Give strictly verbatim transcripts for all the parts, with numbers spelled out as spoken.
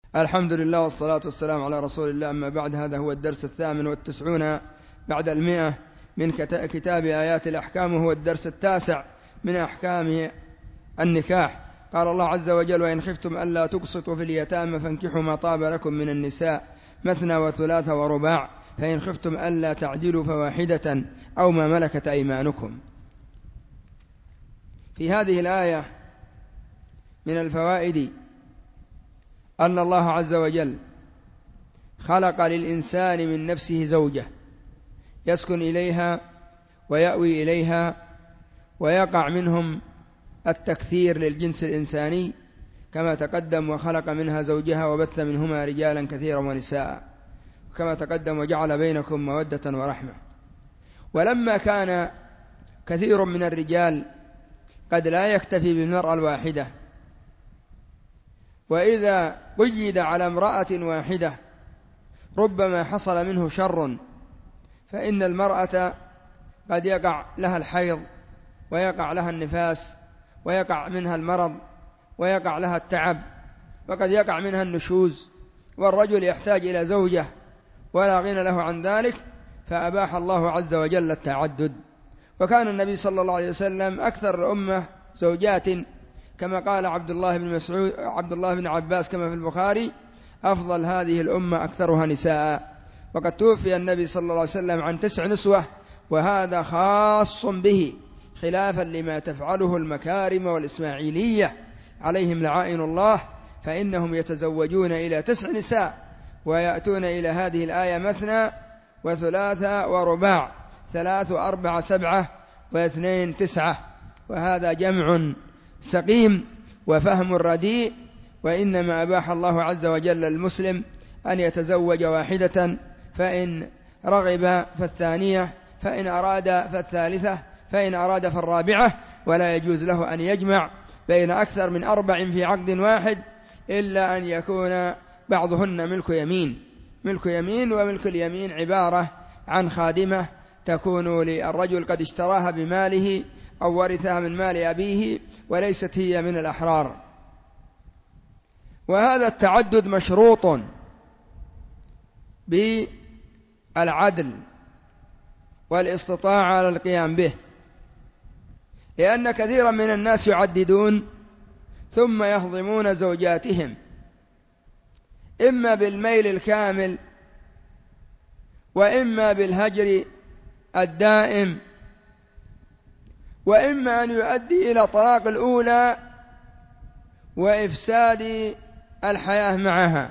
الحمد لله والصلاة والسلام على رسول الله. أما بعد، هذا هو الدرس الثامن والتسعون بعد المئة من كتاب آيات الأحكام، وهو الدرس التاسع من أحكام النكاح. قال الله عز وجل: وإن خفتم ألا تقسطوا في اليتامى فانكحوا ما طاب لكم من النساء مثنى وثلاث ورباع، فإن خفتم ألا تعدلوا فواحدة أو ما ملكت أيمانكم. في هذه الآية من الفوائد أن الله عز وجل خلق للإنسان من نفسه زوجة يسكن إليها ويأوي إليها، ويقع منهم التكثير للجنس الإنساني كما تقدم، وخلق منها زوجها وبث منهما رجالا كثيرا ونساء كما تقدم، وجعل بينكم مودة ورحمة. ولما كان كثير من الرجال قد لا يكتفي بالمرأة الواحدة، وإذا قيد على امرأة واحدة ربما حصل منه شر، فإن المرأة قد يقع لها الحيض ويقع لها النفاس ويقع منها المرض ويقع لها التعب وقد يقع منها النشوز، والرجل يحتاج إلى زوجة ولا غنى له عن ذلك، فأباح الله عز وجل التعدد. وكان النبي صلى الله عليه وسلم أكثر الأمة زوجات، كما قال عبد الله بن مسعود عبد الله بن عباس كما في البخاري: أفضل هذه الأمة أكثرها نساء. وقد توفي النبي صلى الله عليه وسلم عن تسع نسوة، وهذا خاص به، خلافا لما تفعله المكارم والإسماعيلية عليهم لعائن الله، فإنهم يتزوجون إلى تسع نساء ويأتون إلى هذه الآية مثنى وثلاثة ورباع، ثلاث وأربع سبعة واثنين تسعة، وهذا جمع سقيم وفهم رديء. وإنما أباح الله عز وجل للمسلم أن يتزوج واحدة، فإن رغب فالثانية، فإن أراد فالثالثة، فإن أراد فالرابعة، ولا يجوز له أن يجمع بين أكثر من أربع في عقد واحد، إلا أن يكون بعضهن ملك يمين. ملك يمين، وملك اليمين عبارة عن خادمة تكون للرجل قد اشتراها بماله أو ورثها من مال أبيه، وليست هي من الأحرار. وهذا التعدد مشروط بالعدل والاستطاعة على القيام به، لأن كثيرا من الناس يعددون ثم يهضمون زوجاتهم، إما بالميل الكامل وإما بالهجر الدائم، وإما أن يؤدي إلى طلاق الأولى وإفساد الحياة معها،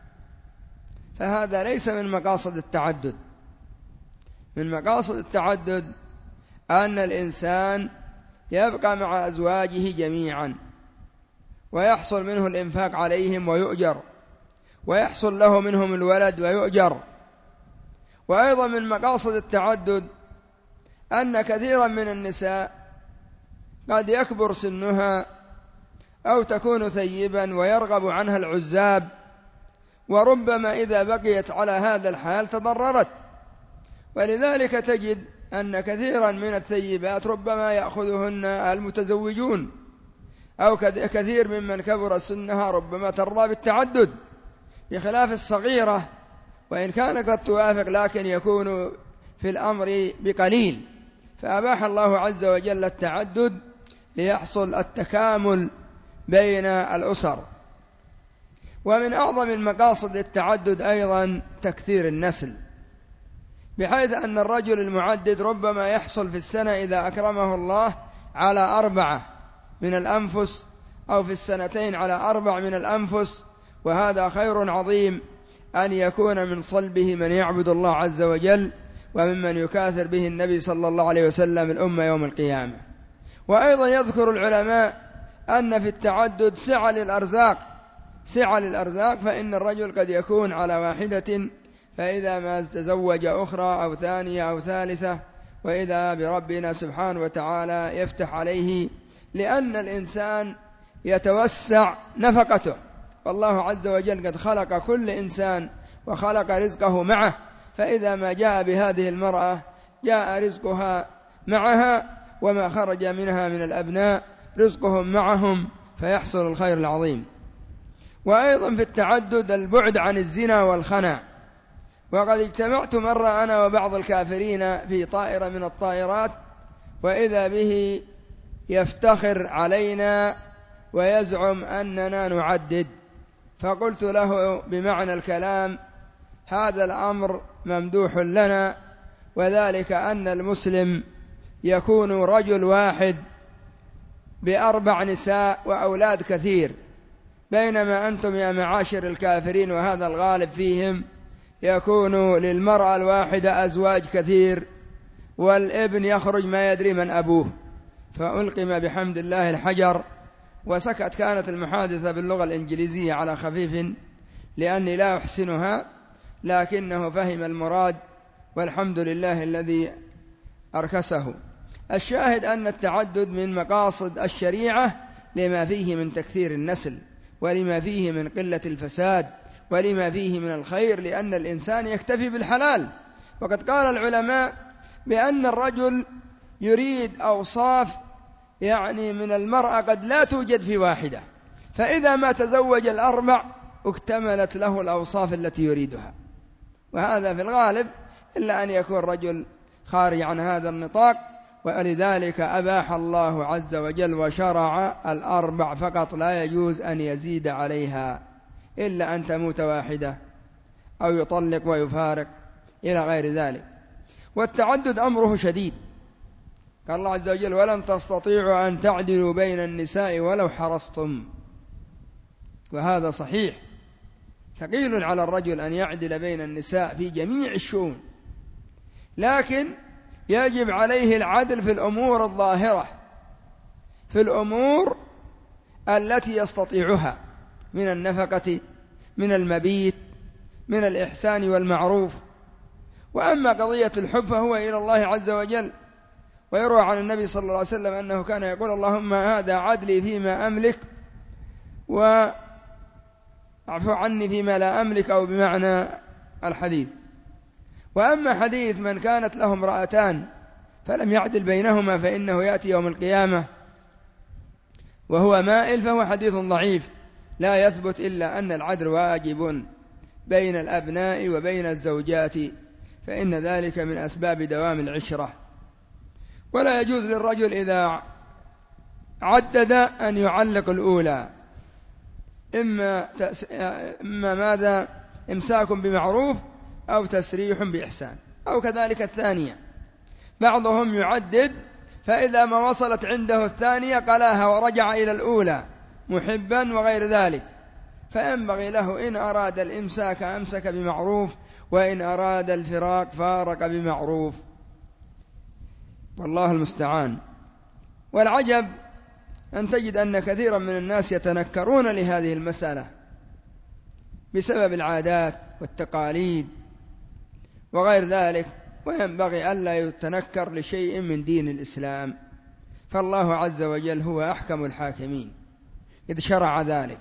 فهذا ليس من مقاصد التعدد. من مقاصد التعدد أن الإنسان يبقى مع أزواجه جميعا، ويحصل منه الإنفاق عليهم ويؤجر، ويحصل له منهم الولد ويؤجر. وأيضا من مقاصد التعدد أن كثيرا من النساء قد يكبر سنها أو تكون ثيبا ويرغب عنها العزاب، وربما إذا بقيت على هذا الحال تضررت. ولذلك تجد أن كثيرا من الثيبات ربما يأخذهن المتزوجون، أو كثير ممن كبر سنها ربما ترضى بالتعدد، بخلاف الصغيرة وإن كانت قد توافق لكن يكون في الأمر بقليل. فأباح الله عز وجل التعدد ليحصل التكامل بين الأسر. ومن أعظم المقاصد للتعدد أيضا تكثير النسل، بحيث أن الرجل المعدد ربما يحصل في السنة إذا أكرمه الله على أربعة من الأنفس، أو في السنتين على أربع من الأنفس، وهذا خير عظيم أن يكون من صلبه من يعبد الله عز وجل، وممن يكاثر به النبي صلى الله عليه وسلم الأمة يوم القيامة. وأيضا يذكر العلماء أن في التعدد سعة للأرزاق، سعة للأرزاق، فإن الرجل قد يكون على واحدة، فإذا ما تزوج أخرى أو ثانية أو ثالثة، وإذا بربنا سبحانه وتعالى يفتح عليه، لأن الإنسان يتوسع نفقته، والله عز وجل قد خلق كل إنسان وخلق رزقه معه، فإذا ما جاء بهذه المرأة جاء رزقها معها، وما خرج منها من الأبناء رزقهم معهم، فيحصل الخير العظيم. وأيضا في التعدد البعد عن الزنا والخنا. وقد اجتمعت مرة أنا وبعض الكافرين في طائرة من الطائرات، وإذا به يفتخر علينا ويزعم أننا نعدد، فقلت له بمعنى الكلام: هذا الأمر ممدوح لنا، وذلك أن المسلم يكون رجل واحد بأربع نساء وأولاد كثير، بينما أنتم يا معاشر الكافرين وهذا الغالب فيهم يكون للمرأة الواحدة أزواج كثير، والابن يخرج ما يدري من أبوه. فألقم بحمد الله الحجر وسكت. كانت المحادثة باللغة الإنجليزية على خفيف لأني لا أحسنها، لكنه فهم المراد، والحمد لله الذي أركسه. الشاهد أن التعدد من مقاصد الشريعة لما فيه من تكثير النسل، ولما فيه من قلة الفساد، ولما فيه من الخير، لأن الإنسان يكتفي بالحلال. وقد قال العلماء بأن الرجل يريد أوصاف يعني من المرأة قد لا توجد في واحدة، فإذا ما تزوج الأربع اكتملت له الأوصاف التي يريدها. وهذا في الغالب إلا أن يكون رجل خارج عن هذا النطاق، ولذلك أباح الله عز وجل وشرع الأربع فقط، لا يجوز أن يزيد عليها إلا أن تموت واحدة أو يطلق ويفارق إلى غير ذلك. والتعدد أمره شديد، قال الله عز وجل: ولن تستطيعوا أن تعدلوا بين النساء ولو حرصتم. وهذا صحيح، ثقيل على الرجل أن يعدل بين النساء في جميع الشؤون، لكن يجب عليه العدل في الأمور الظاهرة، في الأمور التي يستطيعها من النفقة، من المبيت، من الإحسان والمعروف. وأما قضية الحب فهو إلى الله عز وجل. ويروى عن النبي صلى الله عليه وسلم أنه كان يقول: اللهم هذا عدلي فيما أملك واعف عني فيما لا أملك، أو بمعنى الحديث. وأما حديث من كانت له امرأتان فلم يعدل بينهما فإنه يأتي يوم القيامة وهو مائل، فهو حديث ضعيف لا يثبت، إلا أن العدل واجب بين الأبناء وبين الزوجات، فإن ذلك من أسباب دوام العشرة. ولا يجوز للرجل إذا عدد أن يعلق الأولى، إما, تأس... إما ماذا إمساك بمعروف أو تسريح بإحسان، أو كذلك الثانية. بعضهم يعدد فإذا ما وصلت عنده الثانية قلاها ورجع إلى الأولى محبا وغير ذلك، فينبغي له إن أراد الإمساك أمسك بمعروف، وإن أراد الفراق فارق بمعروف، والله المستعان. والعجب أن تجد أن كثيرا من الناس يتنكرون لهذه المسألة بسبب العادات والتقاليد وغير ذلك، وينبغي ألا يتنكر لشيء من دين الإسلام، فالله عز وجل هو أحكم الحاكمين إذ شرع ذلك.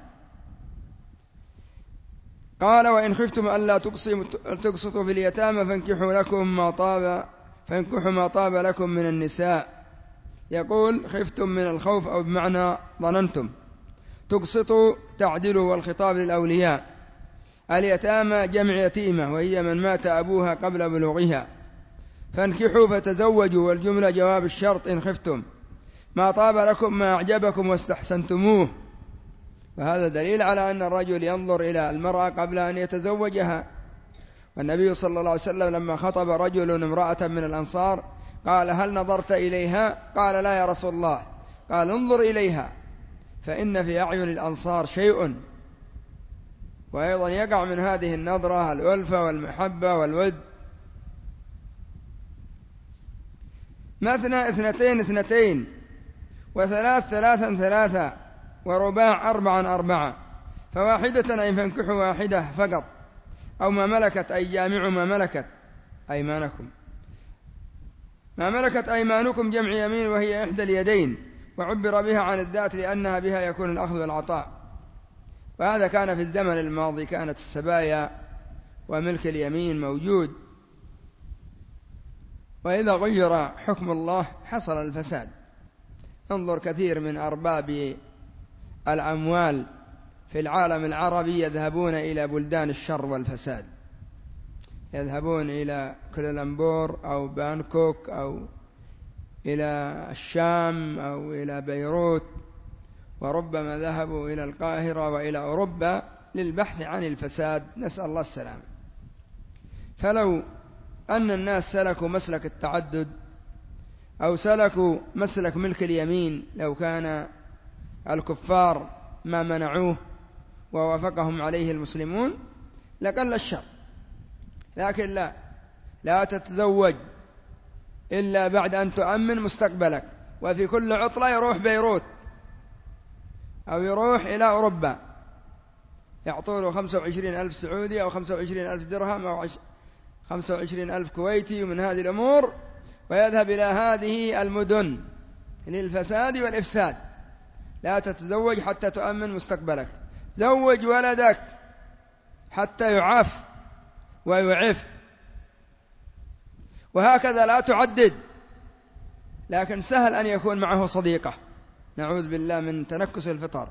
قال: وإن خفتم ألا تقسطوا في اليتامى فانكحوا لكم ما طاب فانكحوا ما طاب لكم من النساء. يقول: خفتم من الخوف، أو بمعنى ظننتم. تقسطوا تعدلوا، والخطاب للأولياء. اليتامى جمع يتيمة، وهي من مات أبوها قبل بلوغها. فانكحوا فتزوجوا، والجملة جواب الشرط إن خفتم. ما طاب لكم ما أعجبكم واستحسنتموه. وهذا دليل على أن الرجل ينظر إلى المرأة قبل أن يتزوجها. والنبي صلى الله عليه وسلم لما خطب رجل امرأة من الأنصار قال: هل نظرت إليها؟ قال: لا يا رسول الله. قال: انظر إليها، فإن في أعين الأنصار شيء. وأيضا يقع من هذه النظرة الألفة والمحبة والود. مثنى اثنتين اثنتين، وثلاث ثلاثا ثلاثا، ورباع أربعا أربعا. فواحدة أي فانكحوا واحدة فقط، أو ما ملكت أي جامع ما ملكت أيمانكم. ما ملكت أيمانكم جمع يمين، وهي إحدى اليدين، وعبر بها عن الذات لأنها بها يكون الأخذ والعطاء. وهذا كان في الزمن الماضي، كانت السبايا وملك اليمين موجود، وإذا غير حكم الله حصل الفساد. انظر كثير من أرباب الأموال في العالم العربي يذهبون إلى بلدان الشر والفساد، يذهبون إلى كوالالمبور أو بانكوك أو إلى الشام أو إلى بيروت، وربما ذهبوا إلى القاهرة وإلى أوروبا للبحث عن الفساد، نسأل الله السلامة. فلو أن الناس سلكوا مسلك التعدد أو سلكوا مسلك ملك اليمين، لو كان الكفار ما منعوه ووافقهم عليه المسلمون لقل الشر. لكن لا لا تتزوج إلا بعد أن تؤمن مستقبلك، وفي كل عطلة يروح بيروت أو يروح إلى أوروبا يعطوله خمسة وعشرين ألف سعودي أو خمسة وعشرين ألف درهم أو خمسة وعشرين ألف كويتي ومن هذه الأمور، ويذهب إلى هذه المدن للفساد والإفساد. لا تتزوج حتى تؤمن مستقبلك، زوج ولدك حتى يعاف ويعف، وهكذا لا تعدد. لكن سهل أن يكون معه صديقة، نعوذ بالله من تنكس الفطر.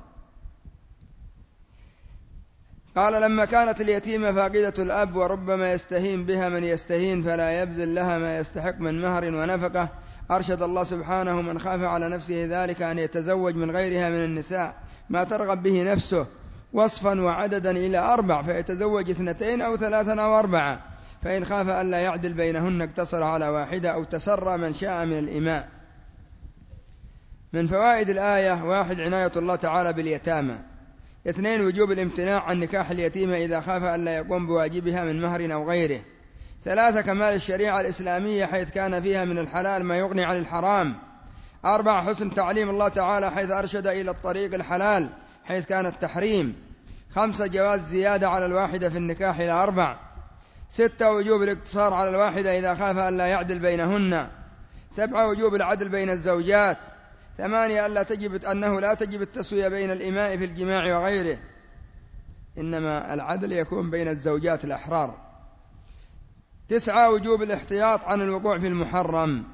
قال لما كانت اليتيمة فاقدة الأب وربما يستهين بها من يستهين فلا يبذل لها ما يستحق من مهر ونفقة، أرشد الله سبحانه من خاف على نفسه ذلك أن يتزوج من غيرها من النساء ما ترغب به نفسه وصفا وعددا إلى أربع، فيتزوج اثنتين أو ثلاثا أو أربعة، فإن خاف ألا يعدل بينهن اقتصر على واحدة أو تسرى من شاء من الإماء. من فوائد الآية: واحد، عناية الله تعالى باليتامى. اثنين، وجوب الامتناع عن نكاح اليتيمة إذا خاف ألا يقوم بواجبها من مهر أو غيره. ثلاثة، كمال الشريعة الإسلامية حيث كان فيها من الحلال ما يغني عن الحرام. أربعة، حسن تعليم الله تعالى حيث أرشد إلى الطريق الحلال حيث كان التحريم. خمسة، جواز زيادة على الواحدة في النكاح إلى أربع. ستة، وجوب الاقتصار على الواحدة إذا خاف ألا يعدل بينهن. سبعة، وجوب العدل بين الزوجات. ثمانية، ألا تجب أنه لا تجب التسوية بين الإماء في الجماع وغيره، إنما العدل يكون بين الزوجات الأحرار. تسعة، وجوب الاحتياط عن الوقوع في المحرم.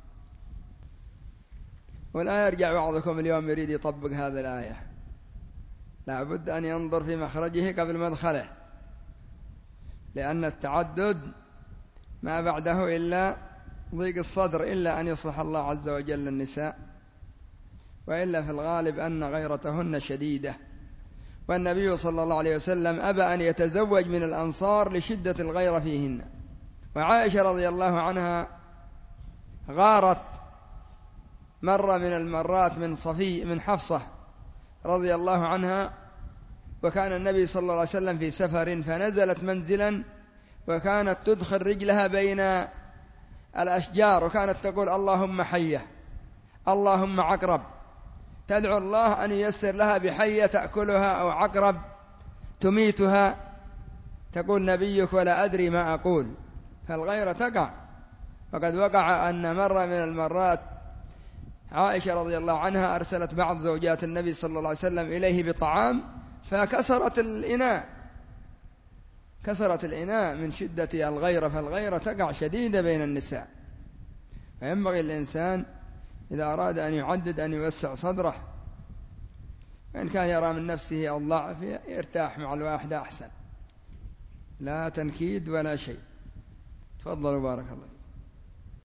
ولا يرجع بعضكم اليوم يريد يطبق هذه الآية، لا بد أن ينظر في مخرجه قبل مدخله، لأن التعدد ما بعده إلا ضيق الصدر، إلا أن يصلح الله عز وجل النساء، وإلا في الغالب أن غيرتهن شديدة. والنبي صلى الله عليه وسلم أبى أن يتزوج من الأنصار لشدة الغيرة فيهن. وعائشة رضي الله عنها غارت مرة من المرات من صفي من حفصة رضي الله عنها، وكان النبي صلى الله عليه وسلم في سفر فنزلت منزلا وكانت تدخل رجلها بين الأشجار، وكانت تقول اللهم حية اللهم عقرب، تدعو الله أن ييسر لها بحية تأكلها أو عقرب تميتها، تقول نبيك ولا أدري ما أقول. فالغيرة تقع، وقد وقع أن مرة من المرات عائشة رضي الله عنها أرسلت بعض زوجات النبي صلى الله عليه وسلم إليه بطعام فكسرت الإناء، كسرت الإناء من شدة الغيرة. فالغيرة تقع شديدة بين النساء، فينبغي الإنسان إذا أراد أن يعدد أن يوسع صدره، وإن كان يرى من نفسه الضعف يرتاح مع الواحدة أحسن، لا تنكيد ولا شيء. تفضلوا بارك الله.